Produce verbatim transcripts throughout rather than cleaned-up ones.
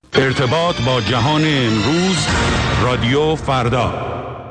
ارتباط با جهان امروز، رادیو فردا.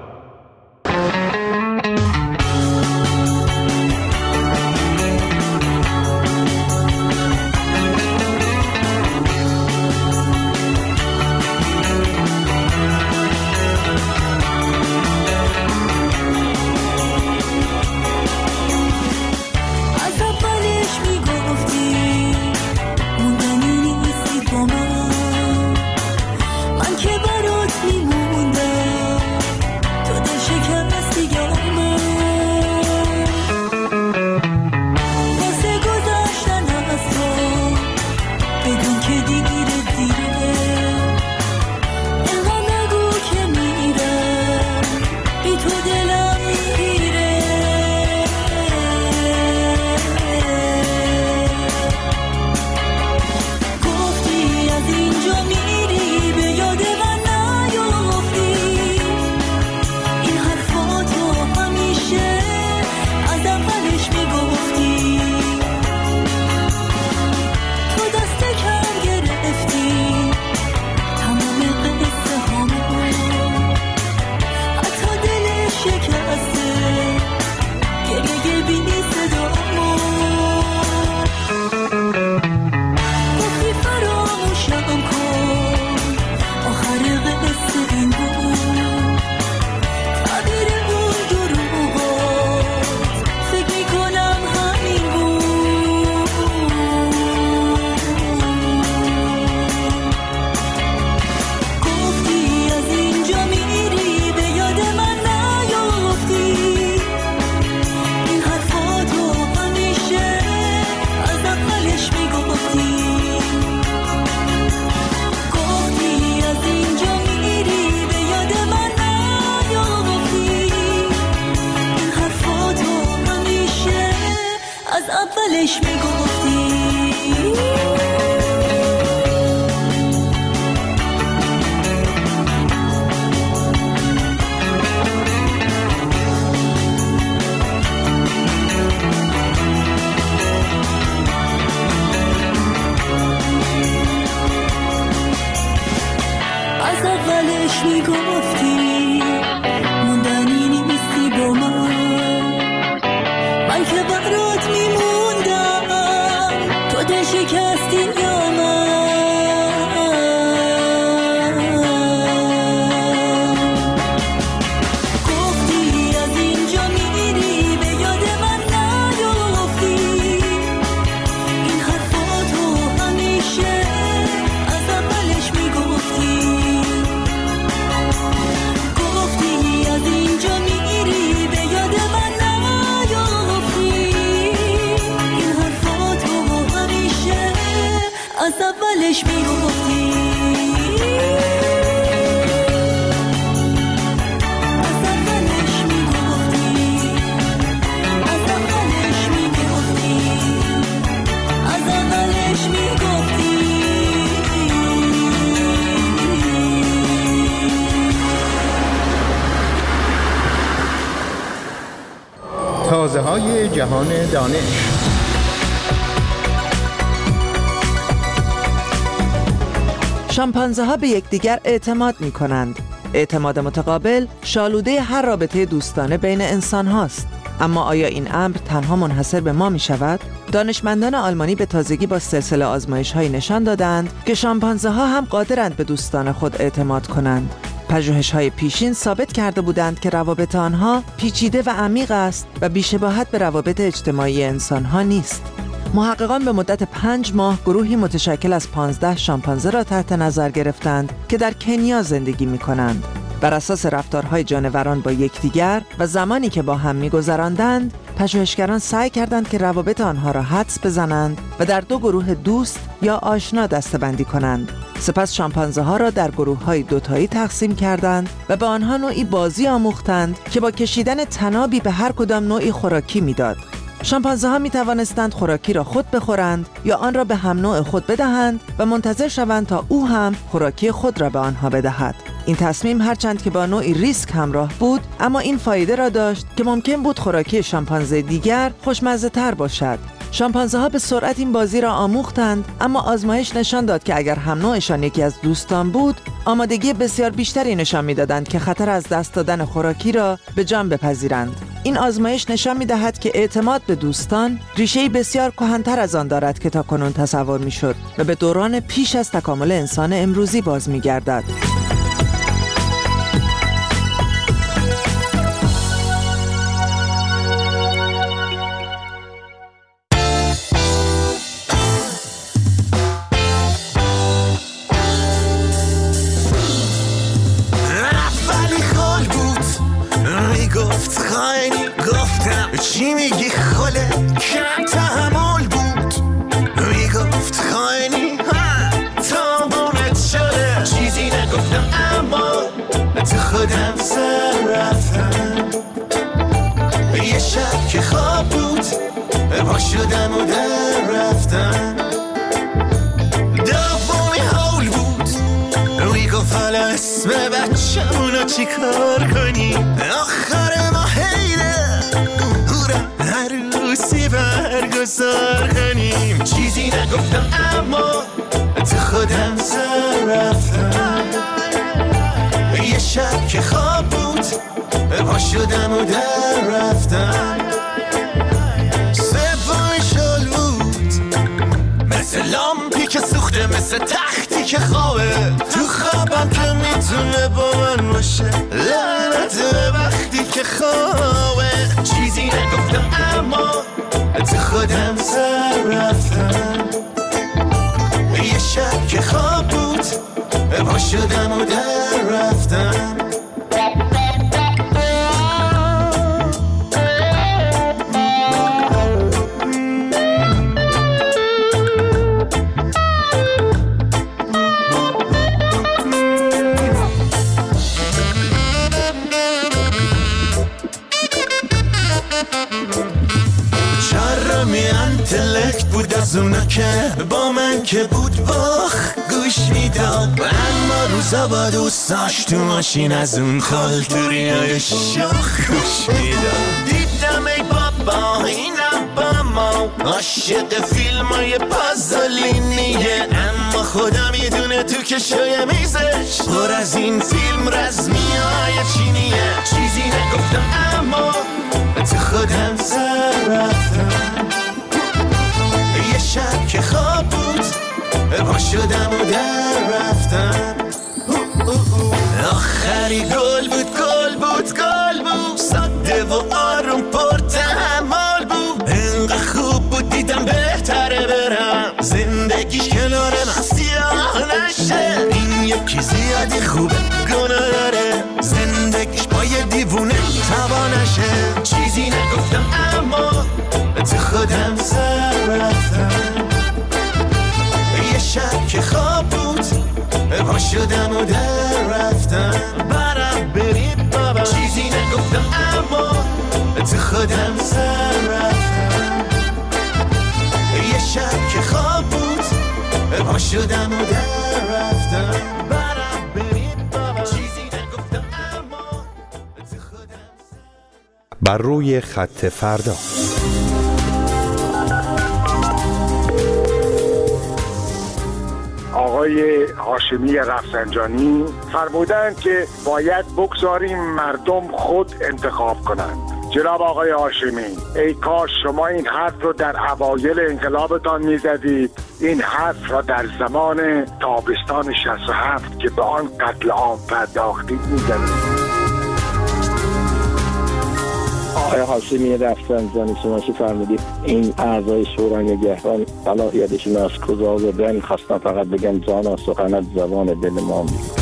تازه های جهان دانش. شامپانزه ها به یکدیگر اعتماد می کنند. اعتماد متقابل شالوده هر رابطه دوستانه بین انسان هاست. اما آیا این امر تنها منحصر به ما می شود؟ دانشمندان آلمانی به تازگی با سلسله آزمایش های نشان دادند که شامپانزه ها هم قادرند به دوستان خود اعتماد کنند. پژوهش‌های پیشین ثابت کرده بودند که روابط آنها پیچیده و عمیق است و بی‌شباهت به روابط اجتماعی انسان‌ها نیست. محققان به مدت پنج ماه گروهی متشکل از پانزده شامپانزه را تحت نظر گرفتند که در کنیا زندگی می‌کنند. بر اساس رفتارهای جانوران با یکدیگر و زمانی که با هم می‌گذراندند، پژوهشگران سعی کردند که روابط آنها را حدس بزنند و در دو گروه دوست یا آشنا دسته‌بندی کنند. سپس شامپانزه ها را در گروه های دوتایی تقسیم کردند و به آنها نوعی بازی آموختند که با کشیدن طنابی به هر کدام نوعی خوراکی میداد. شامپانزه ها می توانستند خوراکی را خود بخورند یا آن را به هم نوع خود بدهند و منتظر شوند تا او هم خوراکی خود را به آنها بدهد. این تصمیم هرچند که با نوعی ریسک همراه بود، اما این فایده را داشت که ممکن بود خوراکی شامپانزه دیگر خوشمزه تر باشد. شامپانزه ها به سرعت این بازی را آموختند، اما آزمایش نشان داد که اگر هم نوعشان یکی از دوستان بود، آمادگی بسیار بیشتری نشان می‌دادند که خطر از دست دادن خوراکی را به جان بپذیرند. این آزمایش نشان می‌دهد که اعتماد به دوستان ریشه‌ای بسیار کهن‌تر از آن دارد که تاکنون تصور می‌شد و به دوران پیش از تکامل انسان امروزی باز می‌گردد. چی میگی خاله کم تحمل بود میگفت خاینی تامونت شده چیزی نگفتم اما تو خودم سر رفتم یه شب که خواب بود پا شدم و در رفتم دومی حول بود میگفت حالا اسم بچه‌مونو چی کار کنی آخر ما حیله عروسی برگزار کنیم چیزی نگفتم اما تو خودم سر رفتم یه شب که خواب بود پا شدم و در رفتم سومی شل بود مثل لامپی که سوخته مثل تختی که خوابه تو خوابم که میتونه با من باشه لعنت به وقتی که خوابه چیزی نگفتم اما تو خودم سر رفتم یه شب که خواب بود پا شدم و در رفتم بود از اونا که با من که بود باخ گوش میداد اما روزا با دوستاش تو ماشین از اون خالتوری های شاخ گوش میداد دیدم ای بابا اینم با ما عاشق فیلم های پازلینیه اما خدا میدونه تو کشوی میزش پر از این فیلم رزمی های چینیه چیزی نگفتم اما تو خودم سر رفتم یه شب که خواب بود پا شدم و در رفتم آخری گل بود گل بود گل بود ساده و آروم پر تحمل بود اینقدر خوب بود دیدم بهتره برم زندگیش کنار من سیاه نشه این یکی زیادی خوبه گناه داره زندگیش با یه دیوونه تبا نشه چیزی نگفتم اما تو خودم سر رفتم یه شب که خواب بود پا شدم و در رفتم برم برید بابا چیزی نگفتم اما تو خودم سر رفتم یه شب که خواب بود پا شدم و در رفتم برم برید بابا چیزی نگفتم اما تو خودم سر بر روی خط فردا. آقای هاشمی رفسنجانی فرمودند که باید بگذاریم مردم خود انتخاب کنند. جناب آقای هاشمی، ای کاش شما این حرف رو در اوایل انقلابتان میزدید، این حرف را در زمان تابستان شصت و هفت که به آن قتل عام پرداختید میزدید. آقای هاشمی رفسنجانی، شما که فرمودید این اعضای شورای نگهبان صلاحیتشون از کجا آوردن، خواستم فقط بگم جانا سخن از زبان دل ما میگه.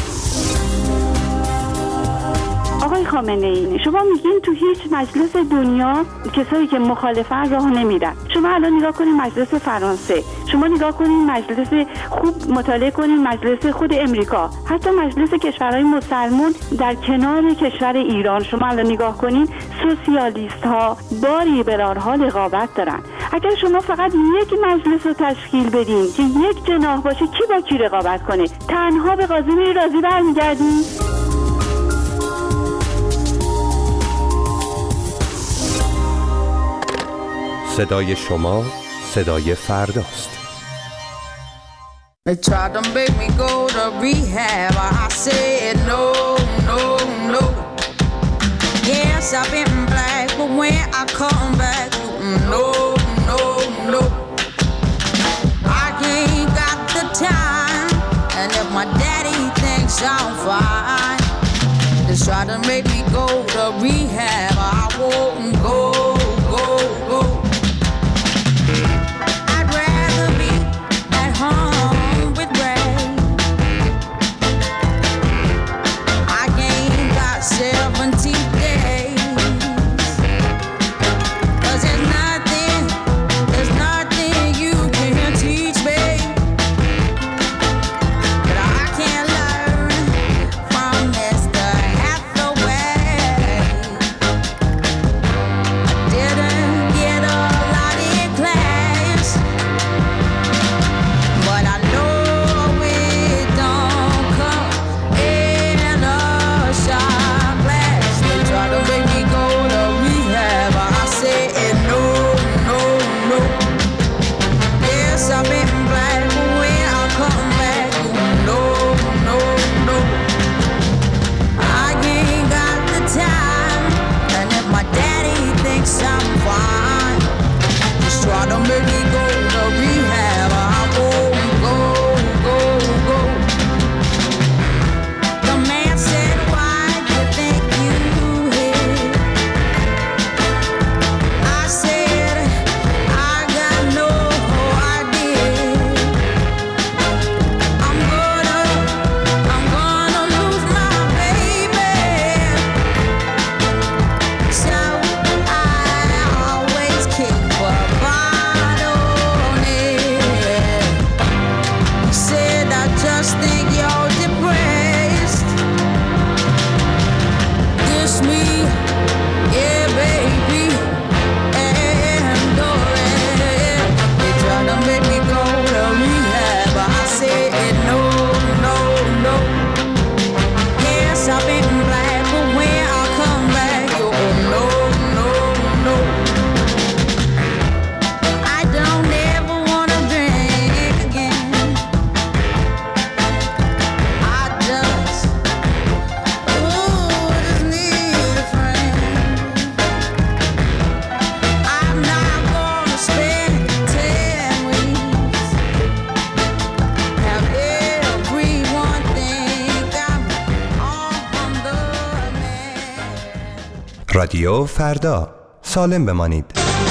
آقای خامنه ای، شما میگین تو هیچ مجلس دنیا کسایی که مخالفن راه نمیدن. شما الان نگاه کنین مجلس فرانسه، شما نگاه کنین مجلس خوب مطالعه کنین مجلس خود امریکا، حتی مجلس کشورهای مسلمان در کنار کشور ایران. شما الان نگاه کنین سوسیالیست ها با لیبرال ها رقابت دارن. اگر شما فقط یک مجلس رو تشکیل بدین که یک جناح باشه، کی با کی رقابت کنه؟ تنها به قاضی رازی برمیگردین؟ صدای شما، صدای فرداست. They tried to make me go to rehab. I said no, no, no. Yes, I've been black, but when I come back, no, no, no. I ain't got the time, and if my daddy thinks I'm fine, they try to make me go to rehab. I won't go, go, go. I'd rather be at home with Ray. I ain't got seventy days. Cause there's nothing, there's nothing you can teach me that I can't learn from Mister Hathaway. I didn't get a lot in class, but I know it don't come in a shot glass. They try to make me go to rehab. I said no, no, no. Yes, I've been black, but when I come back, no, no, no. I ain't got the time, and if my daddy thinks I'm fine, just try to make me go to rehab. I won't go, go, go. The man said, why do you think you hit? I said, I got no idea. I'm gonna, I'm gonna lose my baby. So I always keep a bottle on it. He said, I just think you're depressed. Kiss me, yeah, baby, and go ahead. They try to make me go to rehab. I said no, no, no. Yes, I've been black, but when I come back, oh no, no, no. I don't ever wanna drink again. I just, ooh, just need a friend. I'm not gonna spend ten weeks. Have everyone think I'm on the man. رادیو فردا، سالم بمانید.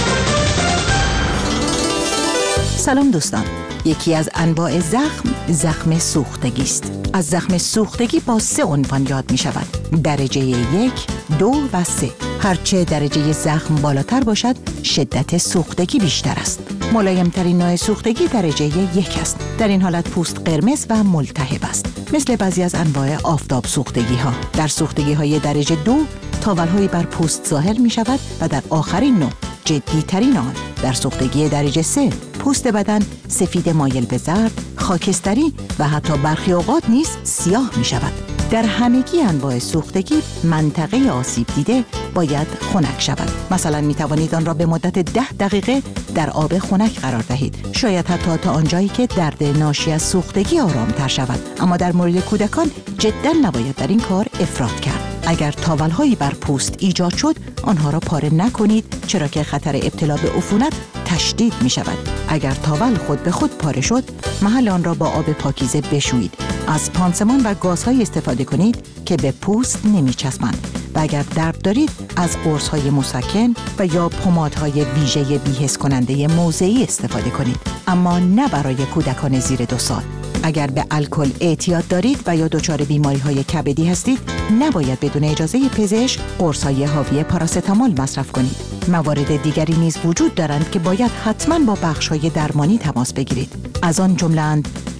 سلام دوستان. یکی از انواع زخم، زخم سوختگی است. از زخم سوختگی با سه عنوان یاد می شود: درجه یک، دو و سه. هرچه درجه زخم بالاتر باشد، شدت سوختگی بیشتر است. ملایمترین نوع سوختگی درجه یک است. در این حالت پوست قرمز و ملتهب است، مثل بعضی از انواع آفتاب سوختگی ها. در سوختگی های درجه دو، تاول‌هایی بر پوست ظاهر می شود و در آخرین نوع، جدی ترین آن، در سوختگی درجه سه، پوست بدن سفید مایل به زرد، خاکستری و حتی برخی اوقات نیز سیاه می شود. در همگی انواع سوختگی منطقه آسیب دیده باید خنک شود. مثلا می توانید آن را به مدت ده دقیقه در آب خنک قرار دهید، شاید حتی تا آنجایی که درد ناشی از سوختگی آرامتر شود. اما در مورد کودکان جدا نباید در این کار افراط کرد. اگر تاول‌هایی بر پوست ایجاد شد، آنها را پاره نکنید، چرا که خطر ابتلا به عفونت تشدید می شود. اگر تاول خود به خود پاره شد، محل آن را با آب پاکیزه بشویید. از پانسمان و گازهای استفاده کنید که به پوست نمی چسبند. و اگر درد دارید، از قرص‌های مسکن و یا پمادهای ویژه بی‌حس کننده موضعی استفاده کنید، اما نه برای کودکان زیر دو سال. اگر به الکل اعتیاد دارید و یا دچار بیماری‌های کبدی هستید، نباید بدون اجازه پزشک قرص‌های حاوی پاراستامول مصرف کنید. موارد دیگری نیز وجود دارند که باید حتماً با بخش‌های درمانی تماس بگیرید. از آن جمله‌اند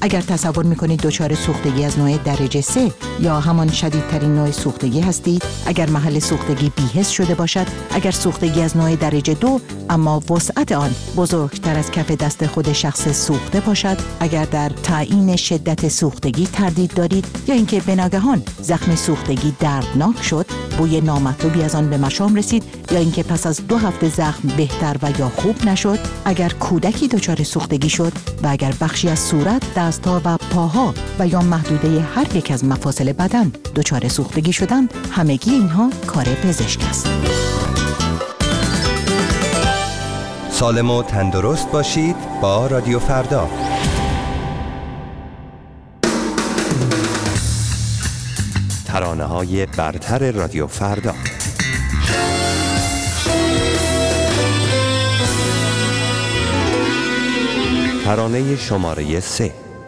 اگر تصور میکنید دچار سوختگی از نوع درجه سه یا همان شدیدترین نوع سوختگی هستید، اگر محل سوختگی بی‌حس شده باشد، اگر سوختگی از نوع درجه دو اما وسعت آن بزرگتر از کف دست خود شخص سوخته باشد، اگر در تعیین شدت سوختگی تردید دارید یا اینکه به ناگهان زخم سوختگی دردناک شد، بوی نامطلوبی از آن به مشام رسید یا اینکه پس از دو هفته زخم بهتر و یا خوب نشد، اگر کودکی دچار سوختگی شد و اگر بخشی از صورت، دستها و پاها و یا محدوده هر یک از مفاصل بدن دچار سوختگی شدند، همگی اینها کار پزشک است. سالم و تندرست باشید با رادیو فردا. ترانه‌های برتر رادیو فردا. ترانه شماره سه.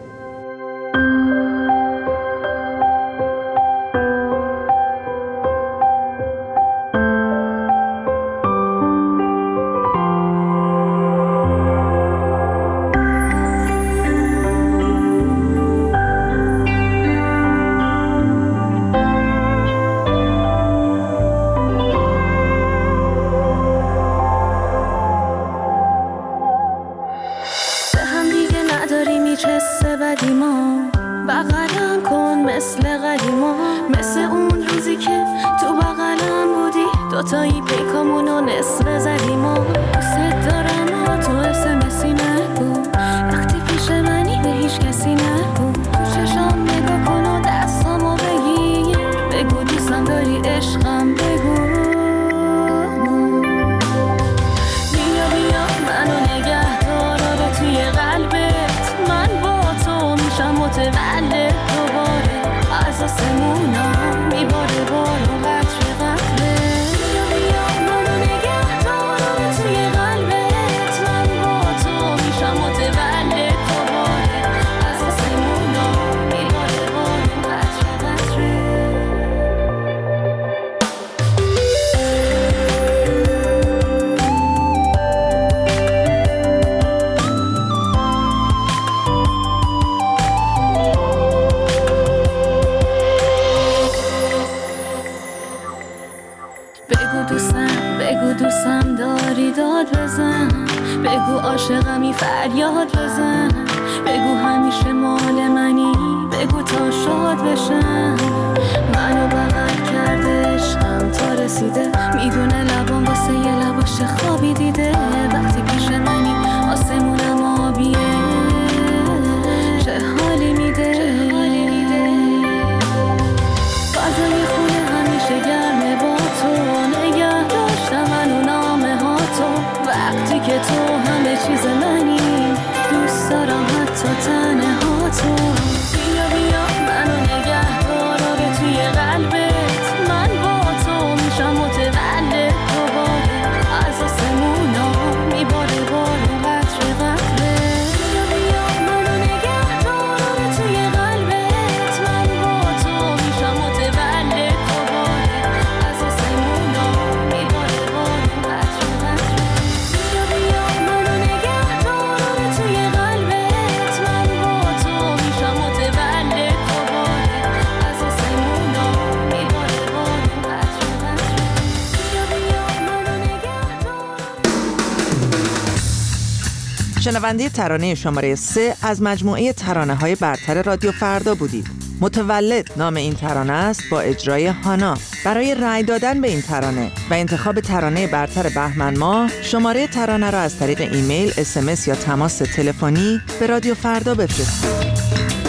شنونده ترانه شماره سه از مجموعه ترانه‌های برتر رادیو فردا بودید. متولد نام این ترانه است با اجرای هانا. برای رأی دادن به این ترانه و انتخاب ترانه برتر بهمن ماه، شماره ترانه را از طریق ایمیل، اس ام اس یا تماس تلفنی به رادیو فردا بفرستید.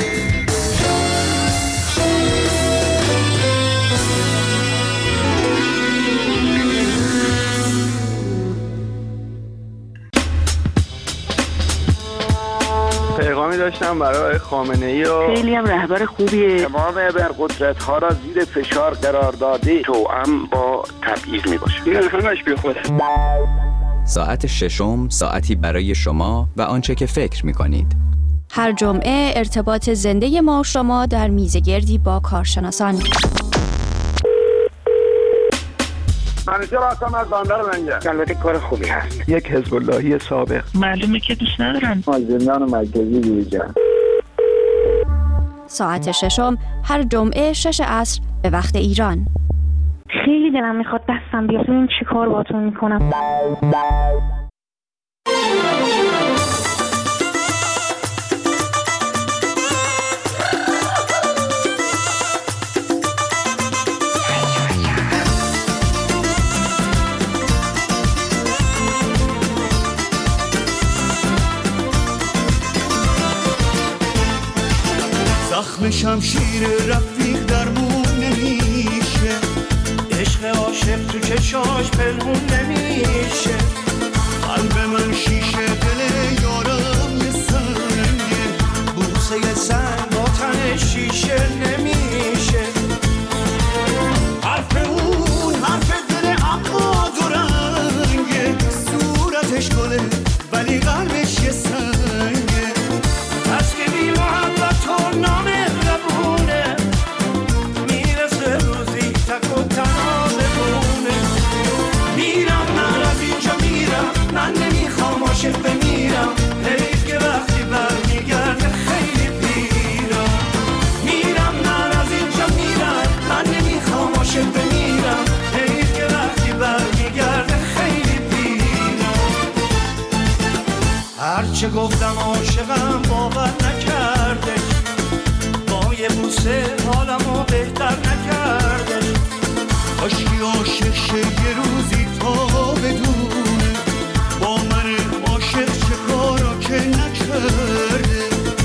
پیغامی داشتم برای خامنه‌ای و خیلی هم رهبر خوبیه. تمام ابرقدرت ها را زیر فشار قرار داده، توأم با تبعیض میباشه. این همش بی خوده. ساعت ششم، ساعتی برای شما و آنچه که فکر میکنید. هر جمعه ارتباط زنده ما و شما در میزگردی با کارشناسان. منیجر هستم از بندر منجر. البته کار خوبی هست. یک حزب اللهی سابق. معلومه که دوست ندارن. از زندان مرکزی بیرون. ساعت ششم هر جمعه شش عصر به وقت ایران. خیلی دلم میخواد دستم بیاد ببینم چی کار باهاتون میکنم. زخم شمشیر رفیق درمون نمیشه، عشق عاشق تو چشاش پنهون نمیشه. قلب من شیشه، دل یارم یه سنگه، بوسه سنگ با تن شیشه نمیشه. حرف اون حرف دل اما دو رنگه، صورتش گله ولی قلبش یه سنگه. از که بی محبت و نامهربونه، میرسه روزی تک و تنها بمونه. میرم من از اینجا میرم، من نمیخوام عاشق بمیرم، حیف که وقتی برمیگرده خیلی پیرم. میرم من از اینجا میرم، من نمیخوام عاشق بمیرم، حیف که وقتی برمیگرده خیلی پیرم. هرچه گفتم عاشقم باور نکردش، با یه بوسه حالمو بهتر نکردش. کاشکی عاشق شه یه روزی تا بدونه، با من عاشق چه کارا که نکرده.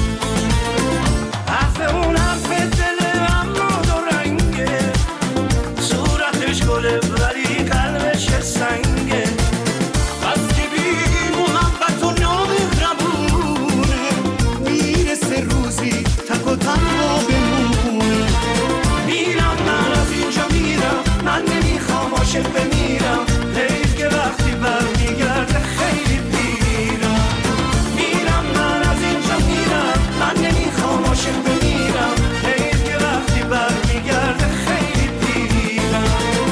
حرف اون حرف دل اما دو رنگه، صورتش گله ولی قلبش سنگه. بس که بی محبت و نامهربونه، میرسه روزی تک و تنها بمونه. میرم من از اینجا میرم، من نمیخوام عاشق بمیرم، حیف که وقتی برمیگرده خیلی پیرم. میرم من از اینجا میرم، من نمیخوام عاشق بمیرم، حیف که وقتی برمیگرده خیلی پیرم.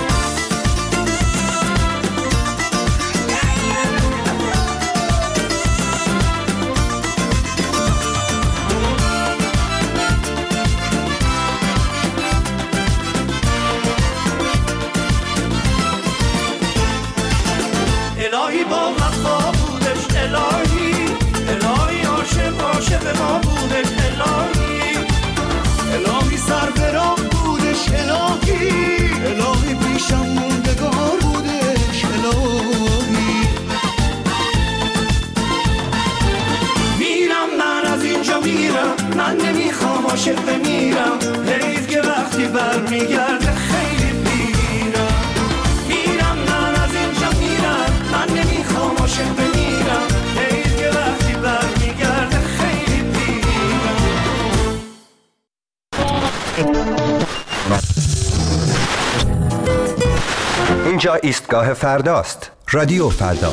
الهی با وفا بودش، الهی الهی عاشق عاشق ما بودش، الهی الهی سر به راه بودش، الهی الهی پیشم موندگار بودش، الهی. میرم من از اینجا میرم، من نمیخوام عاشق بمیرم، حیف که وقتی برمیگرده خیلی پیرم. میرم من از اینجا میرم، من نمیخوام عاشق بمیرم، حیف که وقتی برمیگرده خیلی پیرم. اینجا ایستگاه فرداست. رادیو فردا.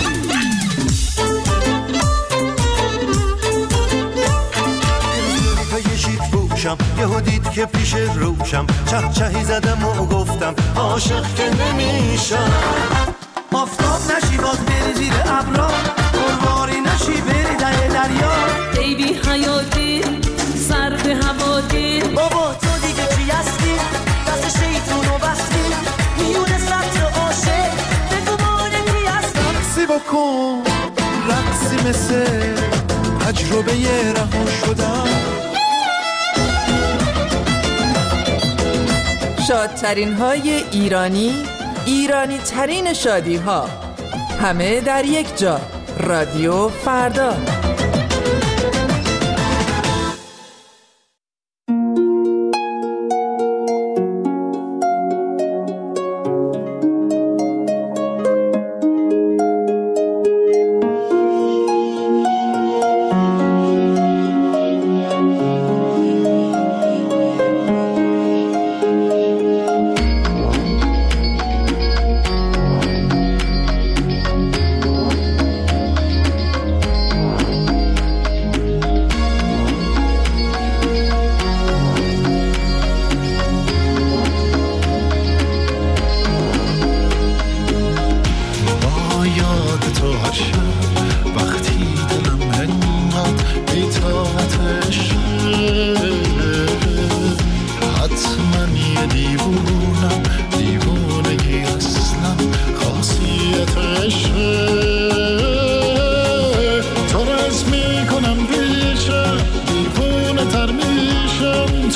یهو دید که پیش روشم، چه چهی زدم و گفتم عاشق که نمیشم. آفتاب نشی باز بری زیر ابرا، قرواری نشی بری ده دریا. ای بی حیاتی سر به هوا دیر، بابا تو دیگه چی هستی؟ دست شیطونو بستی، میونه سطر عاشق بگو مانه کی هستی. رقصی بکن رقصی مثل تجربه رها شدم. شادترین های ایرانی، ایرانی ترین شادی ها، همه در یک جا. رادیو فردا.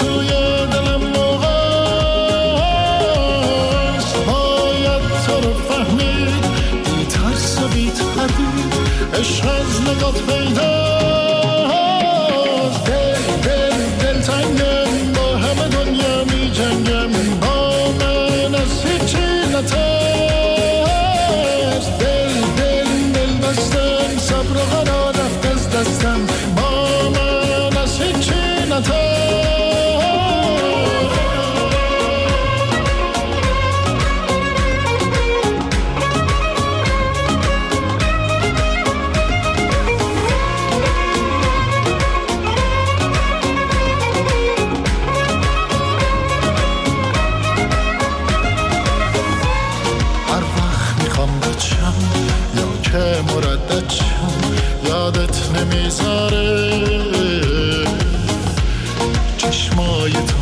توی دلم موقعست باید تو رو فهمید بی ترس و بی تردید عشق از نگات پیداست دل دل دل تنگم با همه دنیا می جنگم با من از هیچی نترس دل دل دل بستم صبر و قرار رفت از دستم با من از هیچی نترس که مردد شم یادت نمیذاره چشمای تو